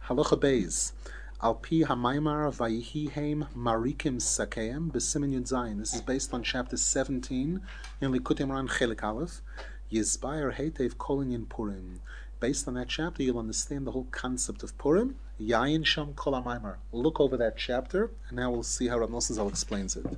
Halacha Beis. Al pi hamaymar vayihihem marikim sakeim b'simin yud zayin. This is based on chapter 17 in Likutei Moharan Chelik Aleph. Yizbayer heitev kolin in Purim. Based on that chapter, you'll understand the whole concept of Purim. Yayin sham kol hamaymar. Look over that chapter, and now we'll see how Rav Nosson Zal explains it.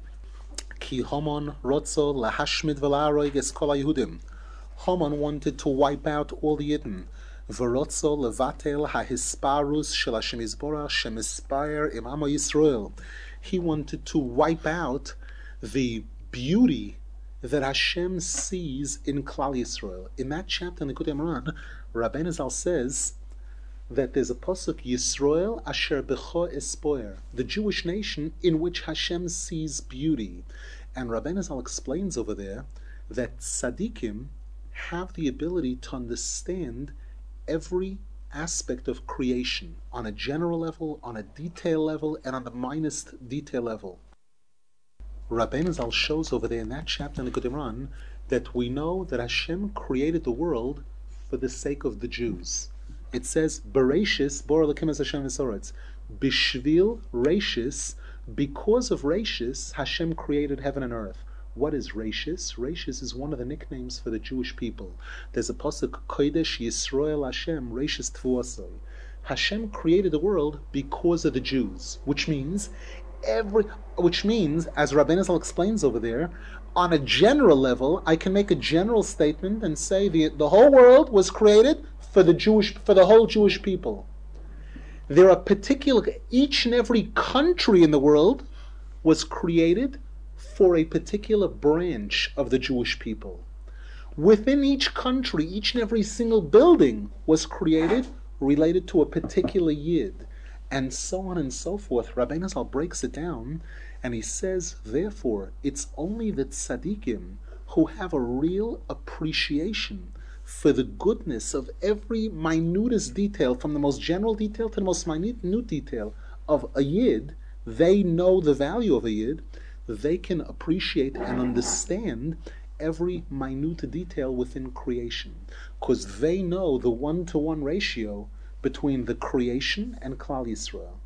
Ki Haman rotzo lahashmid v'la'aroig es kol haYehudim. Haman wanted to wipe out all the Yidden. V'rotzo levatel hahisparus shel Hashem Yisborach shemispire im Amo Yisrael. He wanted to wipe out the beauty that Hashem sees in Klal Yisrael. In that chapter in the Likutei Moharan, Rabbeinu Zal says that there's a pasuk Yisrael asher becho espoer, the Jewish nation in which Hashem sees beauty. And Rabbeinu Zal explains over there that tzaddikim have the ability to understand every aspect of creation on a general level, on a detail level, and on the minest detail level. Rabbeinu Zal shows over there in that chapter in the Likutei Moharan that we know that Hashem created the world for the sake of the Jews. It says, Bereshis, Bor Elokim es Hashem v'soretz. Bishvil Rashis, because of Rashis, Hashem created heaven and earth. What is Rashis? Rashis is one of the nicknames for the Jewish people. There's a pasuk, Kodesh Yisrael Hashem, Rashis Tvuosoi. Hashem created the world because of the Jews, which means, as Rabbeinu Zal explains over there, on a general level, I can make a general statement and say the whole world was created for the whole Jewish people. There are each and every country in the world was created for a particular branch of the Jewish people. Within each country, each and every single building was created related to a particular Yid, and so on and so forth. Rabbeinu Zal breaks it down, and he says, therefore, it's only the tzaddikim who have a real appreciation for the goodness of every minutest detail, from the most general detail to the most minute detail of a Yid. They know the value of a Yid. They can appreciate and understand every minute detail within creation, because they know the one-to-one ratio between the creation and Klal Yisrael.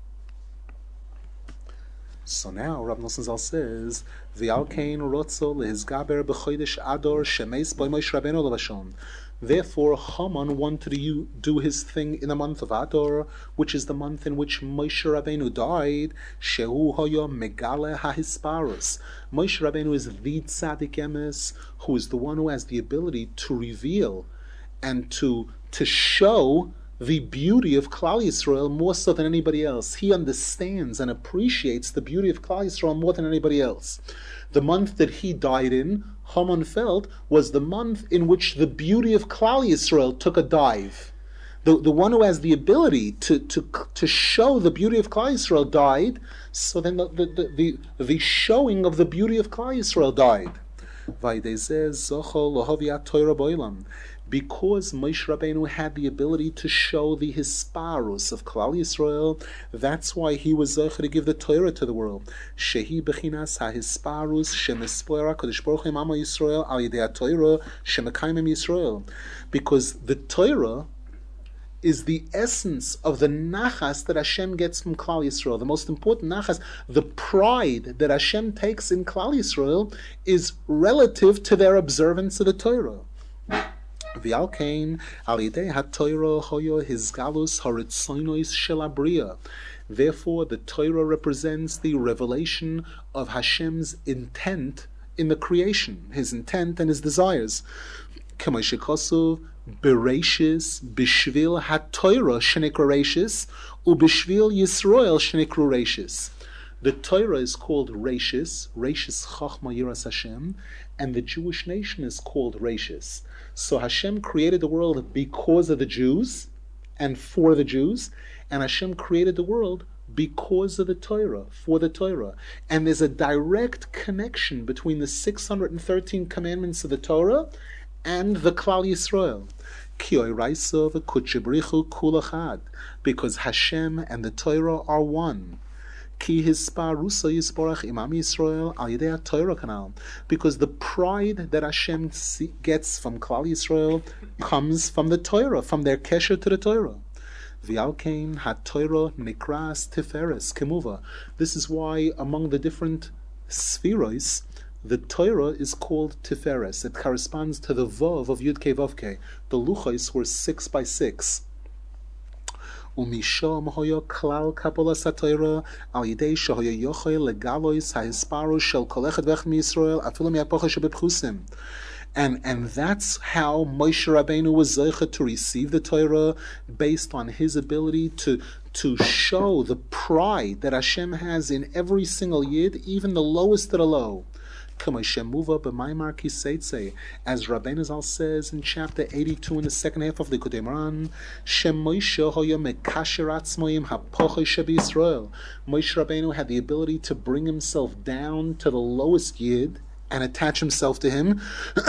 So now Rav Nosson Zal says, V'alkein rotzo lehizgaber b'chodesh Ador shemeis bo Moshe Rabbeinu levashon. Therefore, Haman wanted to do his thing in the month of Adar, which is the month in which Moshe Rabbeinu died. Shehu hoya megale hahisparus. Moshe Rabbeinu is the tzaddik emes, who is the one who has the ability to reveal and to show the beauty of Klal Yisrael more so than anybody else. He understands and appreciates the beauty of Klal Yisrael more than anybody else. The month that he died in, Haman felt, was the month in which the beauty of Klal Yisrael took a dive. The one who has the ability to show the beauty of Klal Yisrael died, so then the showing of the beauty of Klal Yisrael died. Because Moshe Rabbeinu had the ability to show the hisparus of Klal Yisrael, that's why he was zeicher to give the Torah to the world. Shehi bechinas hahisparus shemispora kodesh baruch hu Amo Yisrael al yedei Torah shemekayim Yisrael. Because the Torah is the essence of the nachas that Hashem gets from Klal Yisrael. The most important nachas, the pride that Hashem takes in Klal Yisrael, is relative to their observance of the Torah. V'alkein al yedei haTorah hoyo hizgalus haritzonos shel habriya. Therefore, the Torah represents the revelation of Hashem's intent in the creation, His intent and His desires. K'mo shekasuv Bereshis b'shvil haTorah shenikra Rashis u'b'shvil Yisrael shenikru Rashis. The Torah is called Rashis Chachma Yiras Hashem, and the Jewish nation is called Rashis. So Hashem created the world because of the Jews and for the Jews, and Hashem created the world because of the Torah, for the Torah. And there's a direct connection between the 613 commandments of the Torah and the Klal Yisrael. Because Hashem and the Torah are one. Ki hisparusa yisborach imam Yisrael al yedei Torah kanal, because the pride that Hashem gets from Klal Yisrael comes from the Torah, from their kesher to the Torah. V'alkein ha-Torah nikras tiferes kemuva. This is why among the different spheros, the Torah is called tiferes. It corresponds to the vav of Yud Kei Vav Kei. The luchos were 6 by 6. Umisham hoya klal kabbalas haTorah al yidei shehoya yochel legalois hahisparus shel kol echad v'echad miYisrael afilu mi'apocha shebepchusim. And that's how Moshe Rabbeinu was zeicha to receive the Torah, based on his ability to show the pride that Hashem has in every single yid, even the lowest of the low. As Rabbeinu Zal says in chapter 82 in the second half of the Likutei Moharan, Moshe Rabbeinu had the ability to bring himself down to the lowest yid and attach himself to him.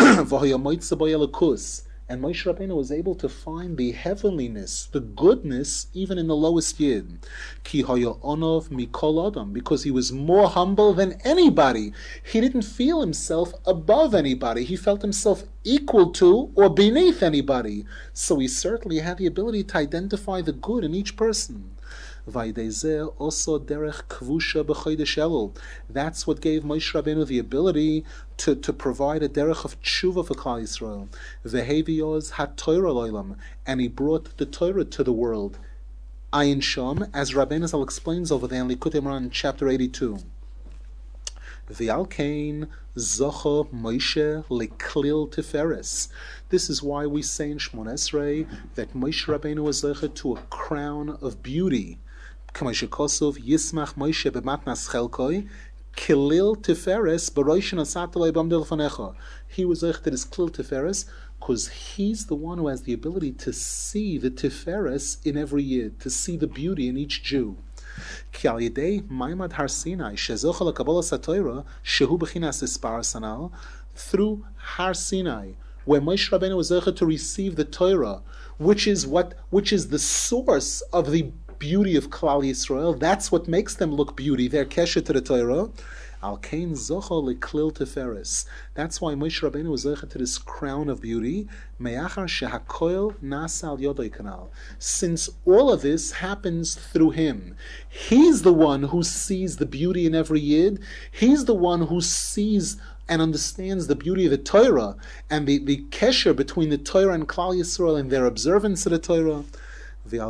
And Moshe Rabbeinu was able to find the heavenliness, the goodness, even in the lowest yid. Ki hoya onov mikol adam, because he was more humble than anybody. He didn't feel himself above anybody. He felt himself equal to or beneath anybody. So he certainly had the ability to identify the good in each person. That's what gave Moshe Rabbeinu the ability to provide a derech of tshuva for Klal Yisrael. And he brought the Torah to the world. Ayin Sham, as Rabbeinu Zal explains over there in Likutei Moharan, chapter 82. V'alkein zocha Moshe leklil tiferes. This is why we say in Shmon Esrei that Moshe Rabbeinu was zeicha to a crown of beauty. Kosov Yismach Moshe b'matnas chelkoi kilil tiferes b'roishin asatalei b'amdel fanecha. He was zeicha to this klil tiferes because he's the one who has the ability to see the tiferes in every yid, to see the beauty in each Jew. Ki al yedei Maimad Har Sinai shezocha lekabbalas haTorah shehu b'chinas ispar sanal, through Har Sinai, where Moshe Rabbeinu was zeicha to receive the Torah, which is the source of the beauty of Klal Yisrael. That's what makes them look beauty. They're kesher to the Torah. Al kein zocha leklil tiferes. That's why Moshe Rabbeinu was zeicha to this crown of beauty. Me'achar shehakoil nasa al yodai kanal. Since all of this happens through him, he's the one who sees the beauty in every yid. He's the one who sees and understands the beauty of the Torah and the kesher between the Torah and Klal Yisrael and their observance of the Torah. This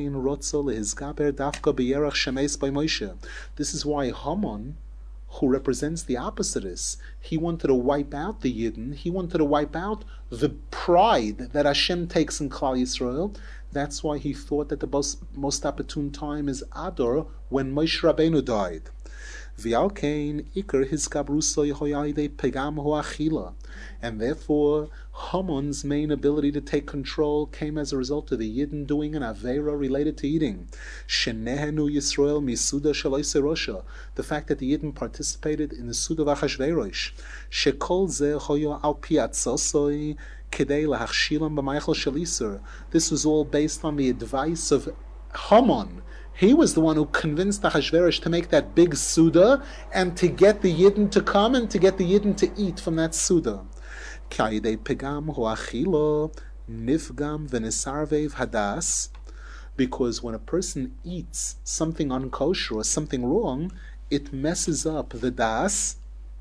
is why Haman, who represents the opposite, he wanted to wipe out the Yidden. He wanted to wipe out the pride that Hashem takes in Klal Yisrael. That's why he thought that the most opportune time is Adar, when Moshe Rabbeinu died. And therefore, Haman's main ability to take control came as a result of the Yidden doing an Aveira related to eating. Shenehenu Yisrael misuda shaloise rosha. The fact that the Yidden participated in the Suda of Achashverosh. Shekol ze hoyo al piatzosoi kedei lahachshilam b'maychel shalisur. This was all based on the advice of Haman. He was the one who convinced Achashverosh to make that big Suda and to get the Yidden to come and to get the Yidden to eat from that Suda. Because when a person eats something unkosher or something wrong, it messes up the das.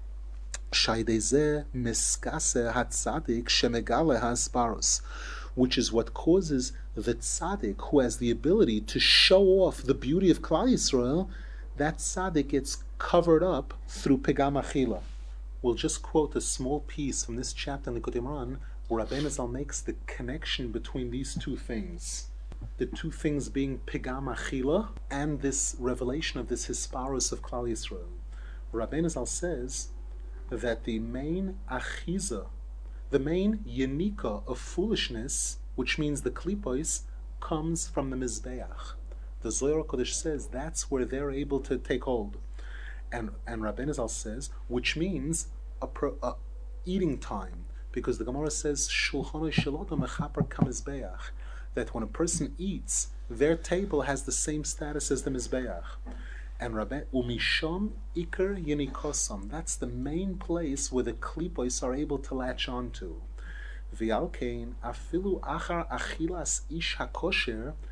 Which is what causes the tzaddik, who has the ability to show off the beauty of Klal Yisrael, that tzaddik gets covered up through pegam achila. We'll just quote a small piece from this chapter in the Likutei Moharan, where Rabbeinu Zal makes the connection between these two things. The two things being pegam achila and this revelation of this hisparus of Klal Yisrael. Rabbeinu Zal says that the main achiza, the main yenika of foolishness, which means the klipos, comes from the Mizbeach. The Zohar Kodesh says that's where they're able to take hold. And Rabbeinu Zal says, which means a eating time, because the Gemara says Shulchan Shalota Mechaper Kamizbeach, that when a person eats, their table has the same status as the Mizbeach. And Umisham Iker Yenikosam, that's the main place where the klipos are able to latch onto. V'alkein afilu achar achilas ish hakosher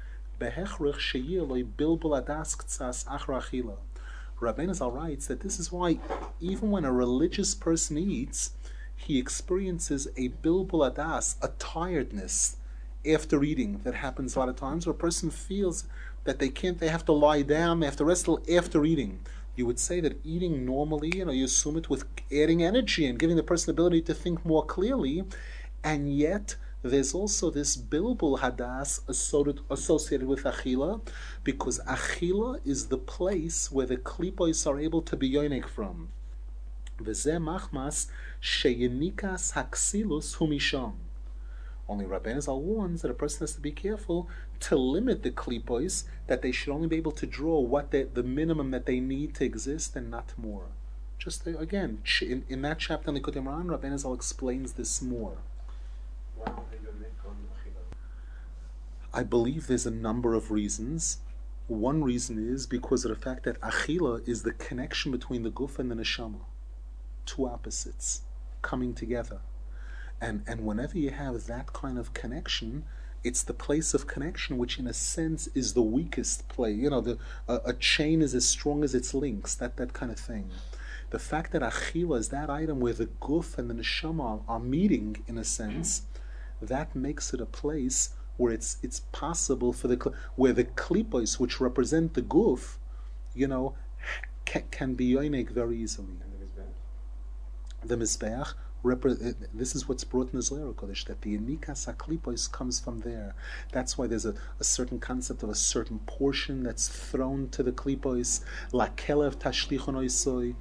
behechrich sheyiloi bilbul adas ktsas achra achila. Rabbeinu Zal writes that this is why even when a religious person eats, he experiences a bilbul adas, a tiredness after eating that happens a lot of times, where a person feels that they have to lie down, they have to rest after eating. You would say that eating normally, you assume it with adding energy and giving the person the ability to think more clearly, and yet there's also this bilbul hadas associated with achila, because achila is the place where the klipos are able to be yonik from. V'zeh machmas sheyenikas haksilus humisham. Only Rabbeinu Zal warns that a person has to be careful to limit the klipos, that they should only be able to draw what the minimum that they need to exist and not more. Just again, in that chapter in Likutei Moharan, Rabbeinu Zal explains this more. I believe there's a number of reasons. One reason is because of the fact that achila is the connection between the guf and the neshama. Two opposites coming together. And whenever you have that kind of connection, it's the place of connection which in a sense is the weakest place. A chain is as strong as its links, that kind of thing. The fact that achila is that item where the guf and the neshama are meeting in a sense, that makes it a place where it's possible for where the klipos, which represent the guf, can be yonik very easily. The mizbeach, this is what's brought in the Zohar Kodesh, that the enikas haklipos comes from there. That's why there's a certain concept of a certain portion that's thrown to the klipos, la kelev tashlichon oisoi.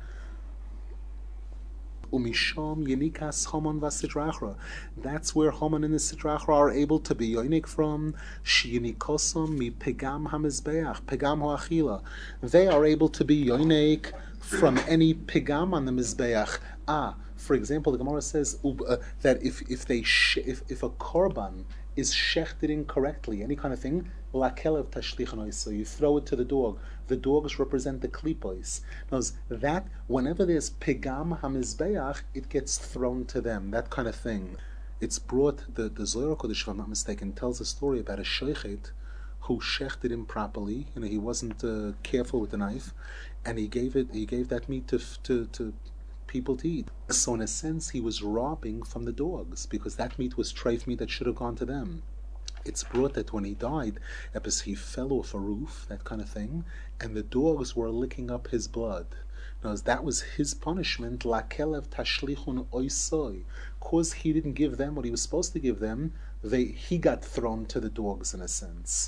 Umisham yenikas Haman v'Sidrachra. That's where Haman and the Sidrachra are able to be yonik from. Sheyinikosam mi pegam hamizbeach, pegam ho'achila. They are able to be yonik from any pegam on the mizbeach. For example, the Gemara says that if a korban is shechted incorrectly, any kind of thing, la kelev tashlichon, so you throw it to the dog. The dogs represent the klipos. Knows that whenever there's pegam hamizbeach, it gets thrown to them. That kind of thing. It's brought the Zohar Kodesh, if I'm not mistaken, tells a story about a sheichet who shechted improperly. He wasn't careful with the knife, and he gave that meat to people to eat. So in a sense, he was robbing from the dogs, because that meat was treif meat that should have gone to them. It's brought that when he died, he fell off a roof, that kind of thing, and the dogs were licking up his blood. Now, that was his punishment, la kelev tashlichun oisoi. Because he didn't give them what he was supposed to give them, he got thrown to the dogs in a sense.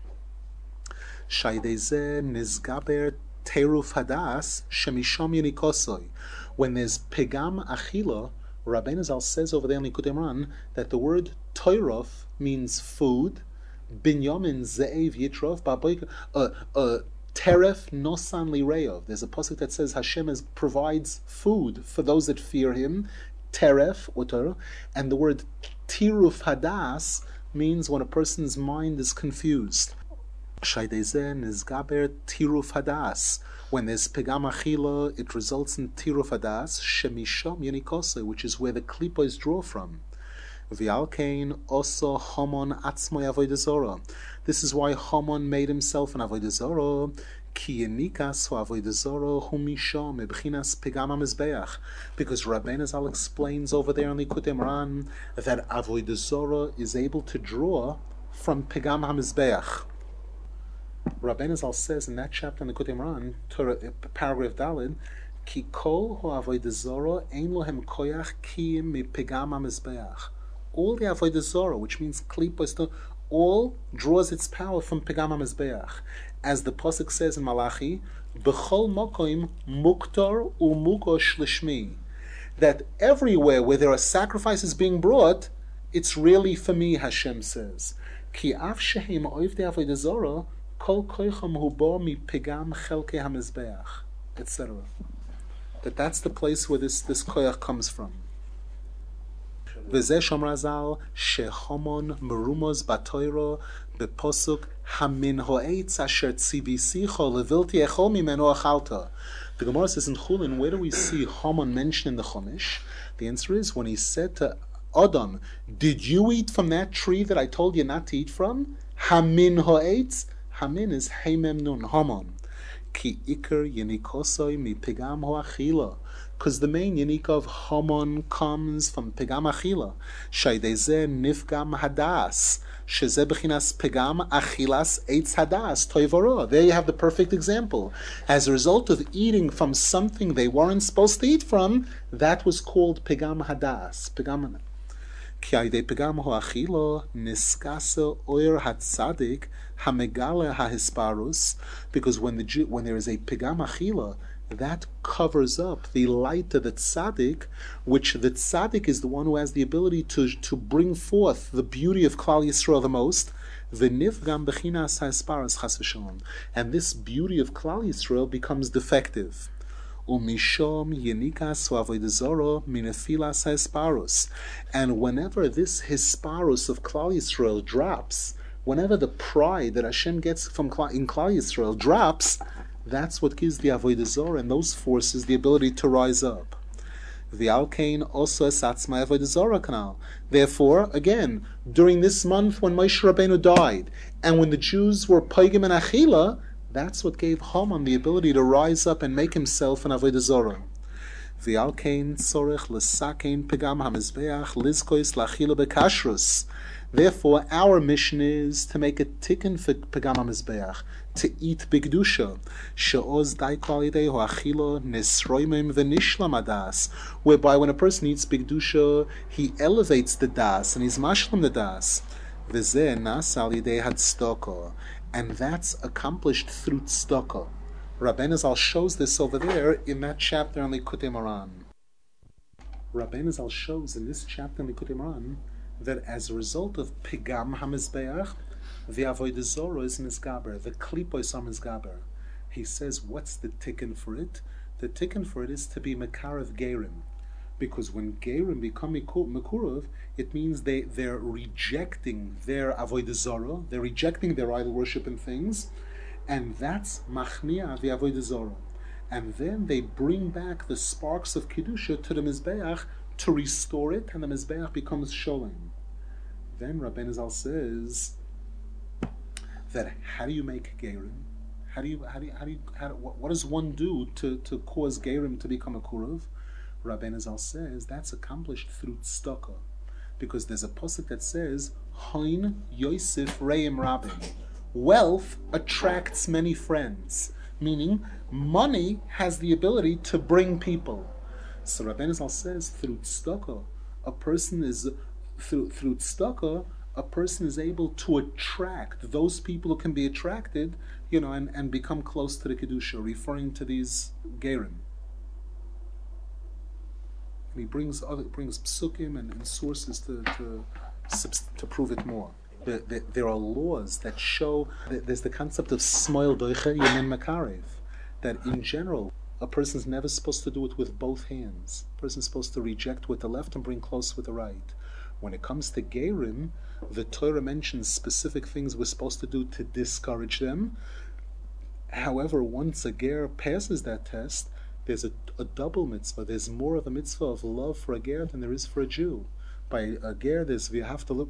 Shaydeze nizgaber teruf hadas shemisham yenikosoi. When there's pegam achila, Rabbeinu Zal says over there in Likutei Moharan that the word toirof means food, binyamin ze'ev yitrof, teref nosan lireov. There's a pasuk that says Hashem provides food for those that fear Him, teref, or and the word tiruf hadas means when a person's mind is confused. Shaydeze nizgaber tiruf hadas. When there's pegam achila, it results in tiruf hadas, shemisham yenikose, which is where the klipos draw from. V'alkein oso Haman atzmoi avodah zora. This is why Haman made himself an avodah zora. Ki yenikas hu avodah zora hu misham ebchinas pegam hamizbeach. Because Rabbeinu Zal explains over there in Likutei Moharan that avodah zora is able to draw from pegam hamizbeach. Rabbeinu Zal says in that chapter in the Likutei Moharan, paragraph Daled, Ki kol hu avodah zora ein lohem koyach kiyim mi pegam hamizbeach. All the avodah zora, which means klipos, all draws its power from pegam hamizbeach. As the pasuk says in Malachi, b'chol mokoim muktor umugosh lishmi. That everywhere where there are sacrifices being brought, it's really for me, Hashem says. Ki af shehem oivdei avodah zora, kol koicham hu bo mi pegam chelkei hamizbeach, etc. That's the place where this koyach comes from. V'zeh shomra Zal shehamon merumos batoiro bepasuk hamin ho'etz asher tzivisicho levilti echol mimeno achalta. The Gemara says in Chulin, where do we see Haman mentioned in the Chumash? The answer is when he said to Adam, "Did you eat from that tree that I told you not to eat from?" Hamin ha'etz, hamin is heimem nun, hamon. Ki ikar yenikosoi mi pigam ho'achila. Because the main yanik of hamon comes from pigam achila. Shaydeze nifgam hadas. Sheze bechinas pigam achilas eitz hadas. Toivoro. There you have the perfect example. As a result of eating from something they weren't supposed to eat from, that was called pigam hadas. Pigam Ki ayde pigam ho'achilo niskasa oir hatzadik hamegale hahisparus, because when there is a pigam achila, that covers up the light of the tzaddik, which the tzaddik is the one who has the ability to bring forth the beauty of Klal Yisrael the most. V'nifgam bechinas hahisparus chas v'shalom, and this beauty of Klal Yisrael becomes defective. Umishom yenikas avodah zara minefilas hisparus, and whenever this hisparus of Klal Yisrael drops, whenever the pride that Hashem gets from in Klal Yisrael drops, that's what gives the avodah zara and those forces the ability to rise up. V'alkein also esatzma avodah zara kanal. Therefore, again, during this month when Moshe Rabbeinu died, and when the Jews were paigim and achila, that's what gave Haman the ability to rise up and make himself an avodah zara. V'alkein tzorech l'sakein pegam hamizbeach lizkois lachila bekashrus. Therefore, our mission is to make a tikkun for pegam hamizbeach, to eat bigdusha. She'oz dai kvalidei ho'achilo nisroimim v'nishlam adas, whereby when a person eats bigdusha, he elevates the das and he's mashlam the das. V'zeh nas al yidei hadstoko. And that's accomplished through tzedakah. Rabbeinu Zal shows this over there in that chapter on Likutei Moharan. Rabbeinu Zal shows in this chapter in Likutei Moharan that as a result of pigam hamizbeach, the avodah zara is mizgaber, the klipos are mizgaber. He says, what's the tikkun for it? The tikkun for it is to be mekarev gerim. Because when gerim become mekurev, it means they're rejecting their avodah zara, they're rejecting their idol worship and things, and that's machnia the avodah zara. And then they bring back the sparks of kedusha to the mizbeach to restore it, and the mizbeach becomes sholem. Then Rabbeinu Zal says that how do you make gerim? What does one do to cause gerim to become a kurev? Rabbeinu Zal says that's accomplished through tzedakah, because there's a pasuk that says, "Hoin Yosef Reim Rabin." Wealth attracts many friends, meaning money has the ability to bring people. So Rabbeinu Zal says through tzedakah, a person is able to attract those people who can be attracted, and become close to the kedusha, referring to these gerim. And he brings psukim and sources to prove it more. There are laws that show that there's the concept of smoil doicha yemen makarev, that in general a person's never supposed to do it with both hands. A person's supposed to reject with the left and bring close with the right. When it comes to gerim, the Torah mentions specific things we're supposed to do to discourage them. However, once a ger passes that test, there's a double mitzvah. There's more of a mitzvah of love for a ger than there is for a Jew. By a ger, there's v'yahavta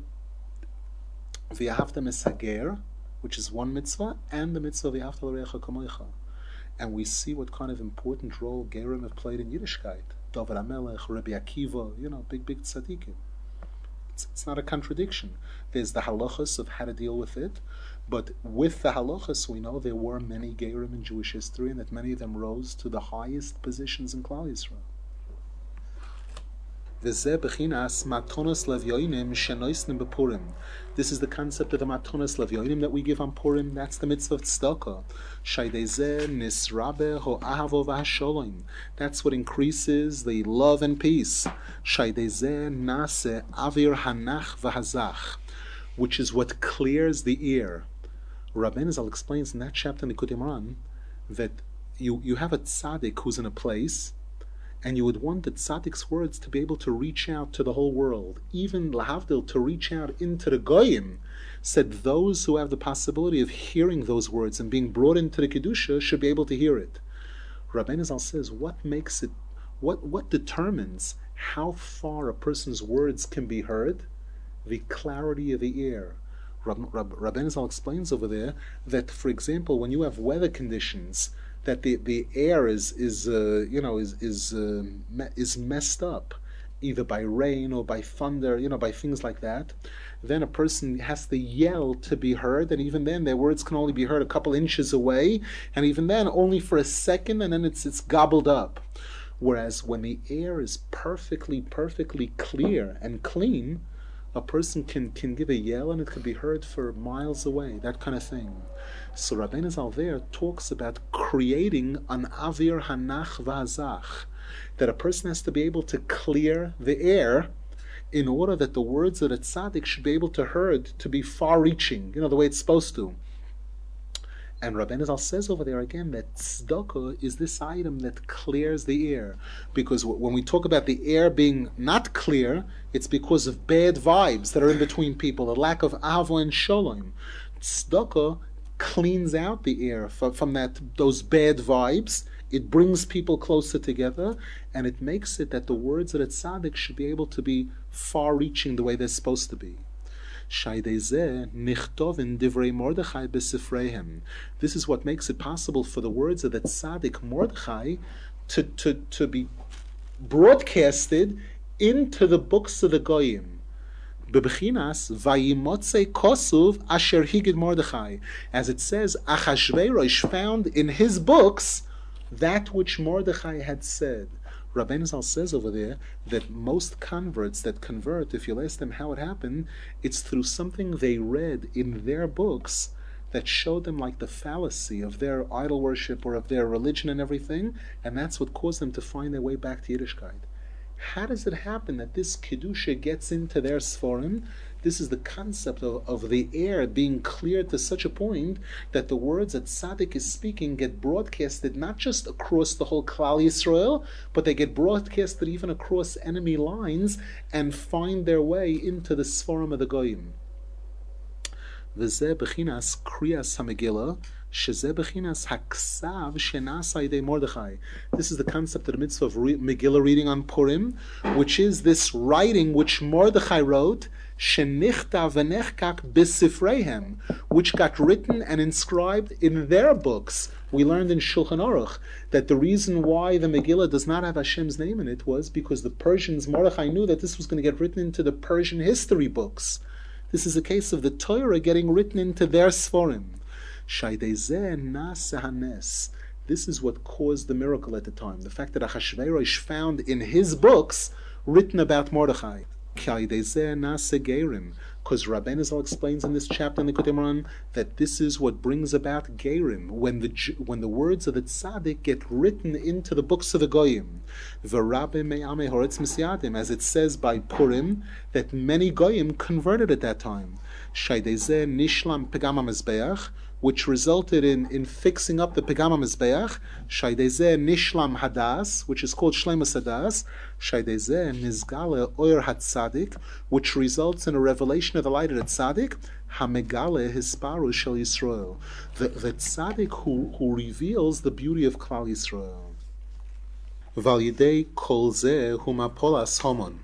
misager, which is one mitzvah, and the mitzvah v'yahavta l'recha kamoicha. And we see what kind of important role gerim have played in Yiddishkeit. David HaMelech, Rabbi Akiva, big tzaddikim. It's not a contradiction. There's the halachas of how to deal with it, but with the halachas we know there were many gerim in Jewish history, and that many of them rose to the highest positions in Klal Yisrael. This is the concept of the matonas levyonim that we give on Purim. That's the mitzvah of tzedakah. That's what increases the love and peace. Which is what clears the ear. Rabbeinu Zal explains in that chapter in Likutei Moharan that you have a tzaddik who's in a place, and you would want the tzaddik's words to be able to reach out to the whole world, even lahavdil, to reach out into the goyim. Said those who have the possibility of hearing those words and being brought into the kedusha should be able to hear it. Rabbeinu Zal says, what makes it? What determines how far a person's words can be heard? The clarity of the ear. Rabbeinu Zal explains over there that, for example, when you have weather conditions, that the air is messed up, either by rain or by thunder, by things like that, then a person has to yell to be heard, and even then their words can only be heard a couple inches away, and even then only for a second, and then it's gobbled up. Whereas when the air is perfectly clear and clean, a person can give a yell and it can be heard for miles away, that kind of thing. So Rabbeinu Zal there talks about creating an avir hanach v'hazach, that a person has to be able to clear the air in order that the words of the tzaddik should be able to heard to be far-reaching, the way it's supposed to. And Rabbeinu Zal says over there again that tzedakah is this item that clears the air. Because when we talk about the air being not clear, it's because of bad vibes that are in between people, the lack of ahava and shalom. Tzedakah cleans out the air from those bad vibes. It brings people closer together, and it makes it that the words of the tzaddik should be able to be far-reaching the way they're supposed to be. This is what makes it possible for the words of the tzaddik Mordechai to be broadcasted into the books of the Goyim. Bebechinas vayimotze kosuv asher higid Mordechai, as it says, Achashverosh found in his books that which Mordechai had said. Rabbeinu Zal says over there that most converts that convert, if you'll ask them how it happened, it's through something they read in their books that showed them like the fallacy of their idol worship or of their religion and everything, and that's what caused them to find their way back to Yiddishkeit. How does it happen that this Kedusha gets into their Sforim? This is the concept of the air being cleared to such a point that the words that Tzaddik is speaking get broadcasted not just across the whole Klal Yisrael, but they get broadcasted even across enemy lines and find their way into the Sforim of the Goyim. V'zeh b'chinas kriyas ha-Megillah, shezeh b'chinas haksav shenasa yidei Mordechai. This is the concept of the mitzvah of Megillah reading on Purim, which is this writing which Mordechai wrote, shenichta v'nechkak b'sifreihem, which got written and inscribed in their books. We learned in Shulchan Aruch that the reason why the Megillah does not have Hashem's name in it was because the Persians, Mordechai knew that this was going to get written into the Persian history books. This is a case of the Torah getting written into their Sforim. This is what caused the miracle at the time. The fact that Achashverosh found in his books written about Mordechai. Because Rabbeinu Zal explains in this chapter in the Likutei Moharan that this is what brings about Gerim, when the words of the tzaddik get written into the books of the Goyim. As it says by Purim, that many Goyim converted at that time. Nishlam Pegam HaMizbeach, which resulted in fixing up the Pegam HaMizbeach. Shaydezeh Nishlam Hadas, which is called Shleimus Hadas. Shaydezeh Nizgale Oyer HaTzadik, which results in a revelation of the light of the Tzadik. Hamegale Hisparu Shel Yisrael, the Tzadik who reveals the beauty of Klal Yisrael. Val Yidei Kol Zeh Humapolas Homon.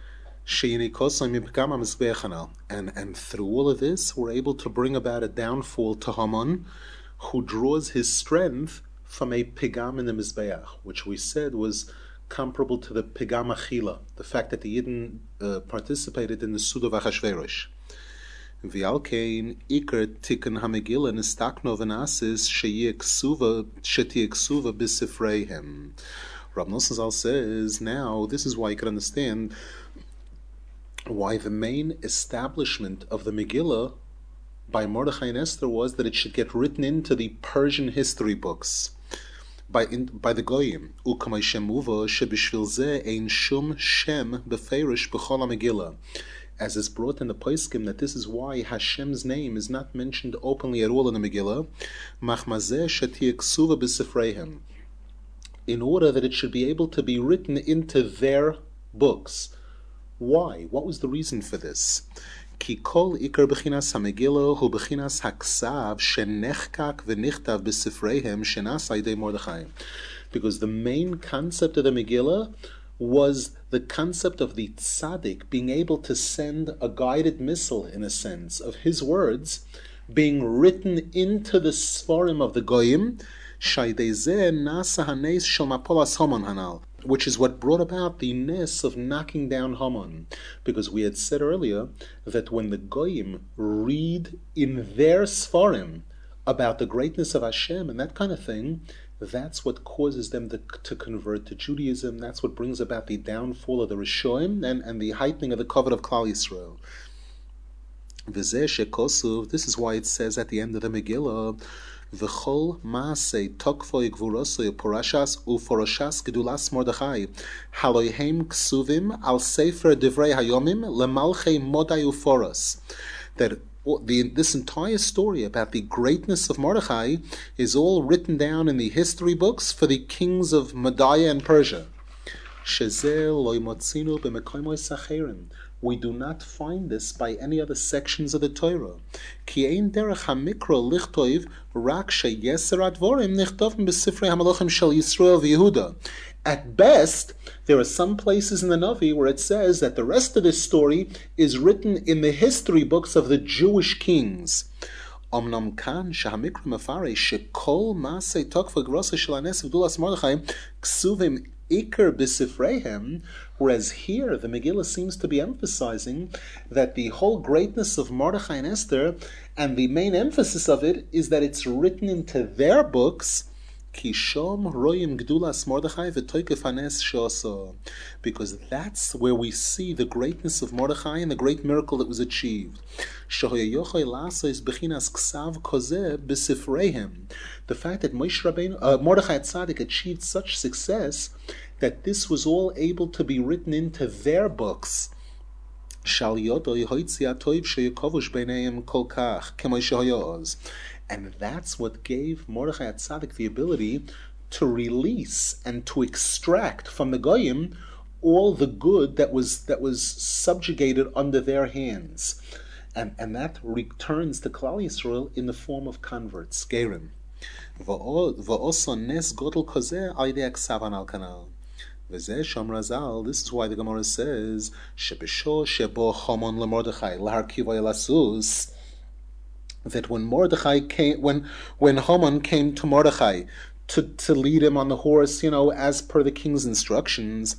And through all of this, we're able to bring about a downfall to Haman, who draws his strength from a pigam in the Mizbeach, which we said was comparable to the pigam achila, the fact that the Yidden participated in the Sud of Achashverosh. V'alkein iker tikkun hamegillah nistakno v'nasis sheyeh ksuva b'sifreihem. Rav Nosson Zal says, now this is why you can understand why the main establishment of the Megillah by Mordechai and Esther was that it should get written into the Persian history books by the Goyim. Ukamay shemuva shebishvil zeh ein shum shem beferish b'chol HaMegillah, as is brought in the Poskim that this is why Hashem's name is not mentioned openly at all in the Megillah. Machmazeh shetiyeh ksuva b'sifreihem, in order that it should be able to be written into their books. Why? What was the reason for this? Ki kol ikar b'chinas ha-Megillah hu b'chinas haksav shenechkak v'nichtav b'sifreihem shenasa yidei Mordechai. Because the main concept of the Megillah was the concept of the tzaddik being able to send a guided missile, in a sense, of his words being written into the Sfarim of the Goyim, which is what brought about the ness of knocking down Haman. Because we had said earlier that when the Goyim read in their Sfarim about the greatness of Hashem and that kind of thing, that's what causes them to convert to Judaism. That's what brings about the downfall of the Rishonim and the heightening of the covet of Klal Yisrael. This is why it says at the end of the Megillah, V'chol maasei tokfoi gvurosoi porashas uforashas gedulas Mordechai haloihem ksuvim al sefer divrei hayomim lemalchei modai uforos. That this entire story about the greatness of Mordechai is all written down in the history books for the kings of Media and Persia. We do not find this by any other sections of the Torah. At best, there are some places in the Navi where it says that the rest of this story is written in the history books of the Jewish kings. Omnam kan shahamikra mafare shekol maasei tokfa grosa shel hanes v'dulas Mordechai ksuvim Iker b'sifreihem, whereas here the Megillah seems to be emphasizing that the whole greatness of Mordechai and Esther, and the main emphasis of it is that it's written into their books, Kishom royim gdulas Mordechai v'toikef hanes she'oso, because that's where we see the greatness of Mordechai and the great miracle that was achieved. Shehoyayochai lasa bechinas ksav kozeh b'sifreihem. The fact that Mordechai Tzaddik achieved such success that this was all able to be written into their books. And that's what gave Mordechai Tzaddik the ability to release and to extract from the Goyim all the good that was subjugated under their hands. And that returns to Klal Yisrael in the form of converts, Gerim. This is why the Gemara says, that when Haman came to Mordechai to lead him on the horse, as per the king's instructions,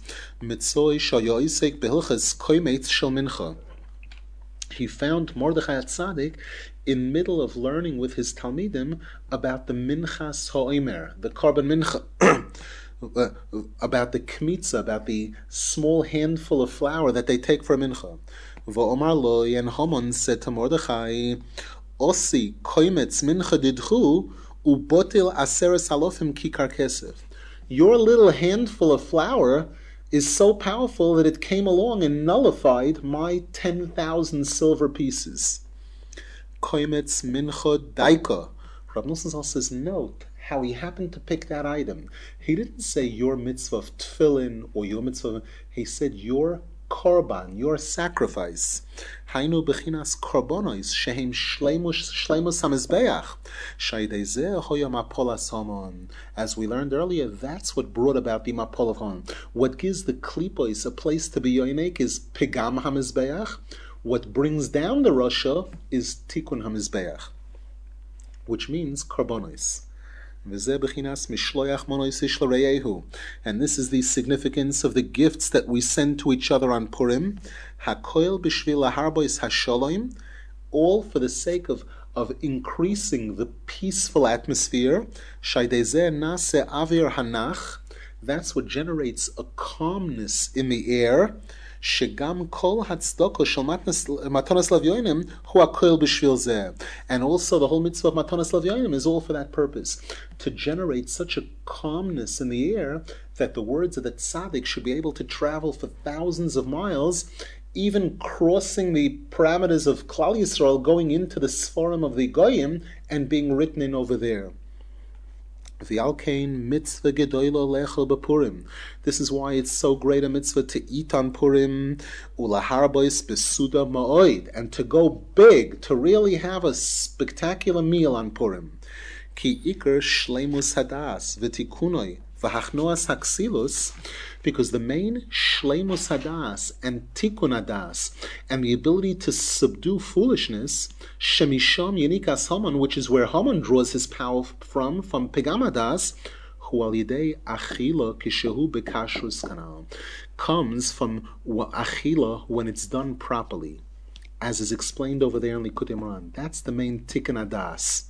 he found Mordechai Tzaddik in middle of learning with his Talmidim about the Minchas Ha'omer, the Korban Mincha, about the Kmitza, about the small handful of flour that they take for a Mincha. V'omar lo, and Haman said to Mordechai, Osi koimetz mincha didchu ubotil aseres halofim kikar kesef. Your little handful of flour is so powerful that it came along and nullified my 10,000 silver pieces. Koimetz mincha daika. Rav Nosson Zal says, note how he happened to pick that item. He didn't say your mitzvah of tefillin or your mitzvah. He said your korban, your sacrifice. Hainu bechinas korbanos shehem shleimus hamizbeach. Shaydei zeh hoya mapolas Haman. As we learned earlier, that's what brought about the mapol of Haman. What gives the klipos a place to be yoinek is pigam hamizbeach. What brings down the rasha is tikkun hamizbeach, which means korbanos. And this is the significance of the gifts that we send to each other on Purim. All for the sake of increasing the peaceful atmosphere. That's what generates a calmness in the air. And also the whole mitzvah of Matanas Lavyonim is all for that purpose, to generate such a calmness in the air that the words of the tzaddik should be able to travel for thousands of miles, even crossing the parameters of Klal Yisrael, going into the Sfarim of the Goyim and being written in over there. V'alkein mitzvah gedoylo lechel b'Purim. This is why it's so great a mitzvah to eat on Purim, ulaharbois besuda ma'oid, and to go big, to really have a spectacular meal on Purim. Ki iker shleimus hadas v'tikunoi. V'hachnoas haksilus, because the main shleimus hadas and tikkun hadas and the ability to subdue foolishness, shemisham yenikas Haman, which is where Haman draws his power from pegam hadas, hu al yidei achila kishehu bekashrus kanal, comes from achila when it's done properly, as is explained over there in Likutei Moharan. That's the main tikkun hadas.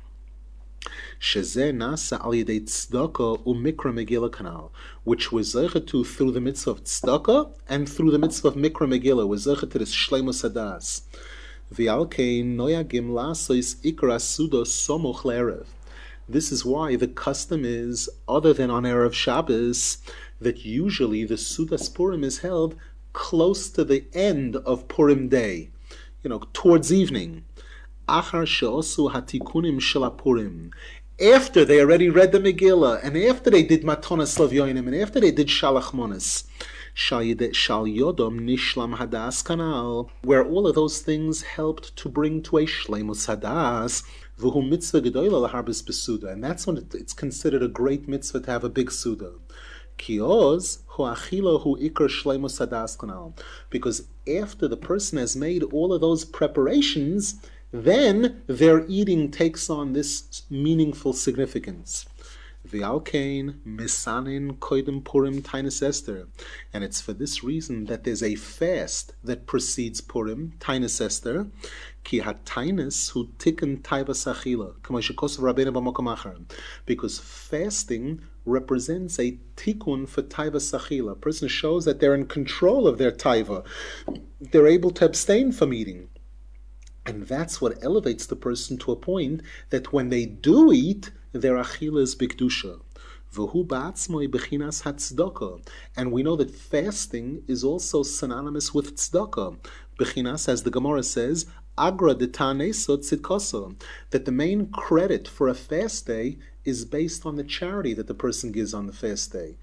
Shezeh nasa al yedei tzedakah umikra megillah kanal, which was zeichet to through the mitzvah of tzedakah and through the mitzvah of mikra megillah, was zeichet to this shleimus hadas. V'alkein noyagim lasois ikra sudo somoch le'erev. This is why the custom is, other than on Erev Shabbos, that usually the Sudas Purim is held close to the end of Purim day, towards evening. Achar she'osu hatikunim shel Purim. After they already read the Megillah, and after they did Matonas Lavyonim, and after they did Shalach Monas, Shal Yodom Nishlam Hadas Kanal, where all of those things helped to bring to a Shleimus Hadas, V'hu mitzvah gedoyla laharbis besuda, and that's when it's considered a great mitzvah to have a big suda. Kioz hu achila hu ikar shleimus hadas kanal, because after the person has made all of those preparations, then their eating takes on this meaningful significance. V'alkein misanin koidim Purim Tainus Esther, and it's for this reason that there's a fast that precedes Purim, Tainus Esther, ki hatainus hu tikkun taivas achila, k'mo shekosav Rabbeinu b'makom achar, because fasting represents a tikkun for taivas achila. A person shows that they're in control of their taiva, they're able to abstain from eating. And that's what elevates the person to a point that when they do eat, their achila is b'kedusha. V'hu ba'atzmoi b'chinas hatzedakah. And we know that fasting is also synonymous with tzedakah. B'chinas, as the Gemara says, agra d'taneso tzidkoso, that the main credit for a fast day is based on the charity that the person gives on the fast day.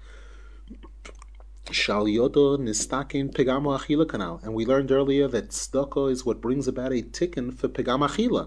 Shal yodo nistakin pegamo achila kanal, and we learned earlier that tzedakah is what brings about a tikkun for pegam achila.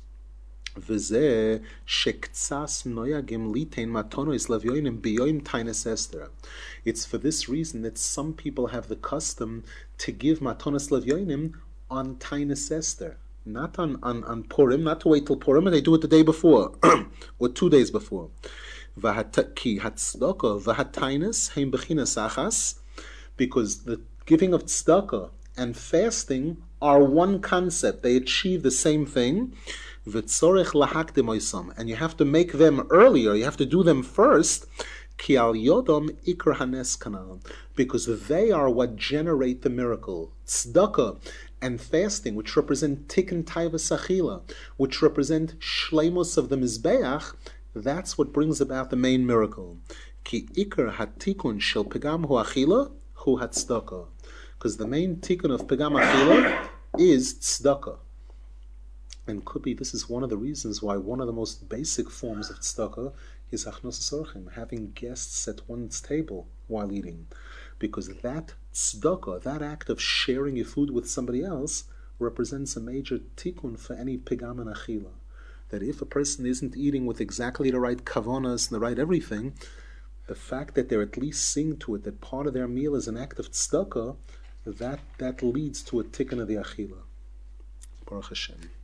V'zeh shektsas noyagim litein matonos lavyonim biyoim tainus Esther. It's for this reason that some people have the custom to give matonos lavyonim on Tainus Esther, not on Purim, not to wait till Purim, and they do it the day before or 2 days before. Ki hatzedakah v'hatainus heim bechinas achas, because the giving of tzedakah and fasting are one concept; they achieve the same thing. V'tzorech lahakdim oisam, and you have to make them earlier. You have to do them first. Ki al yodom ikar hanes kanal, because they are what generate the miracle. Tzedakah and fasting, which represent tikkun taivas achila, which represent shleimus of the mizbeach, that's what brings about the main miracle. Ki ikar hatikun shel pegam hu achila hu hatzedakah, because the main tikkun of pegam achila is tzedakah. And could be this is one of the reasons why one of the most basic forms of tzedakah is achnos sorchim, having guests at one's table while eating, because that tzedakah, that act of sharing your food with somebody else, represents a major tikkun for any pegam and achila. That if a person isn't eating with exactly the right kavanas and the right everything, the fact that they're at least seeing to it that part of their meal is an act of tzedakah, that leads to a tikkun of the achila. Baruch Hashem.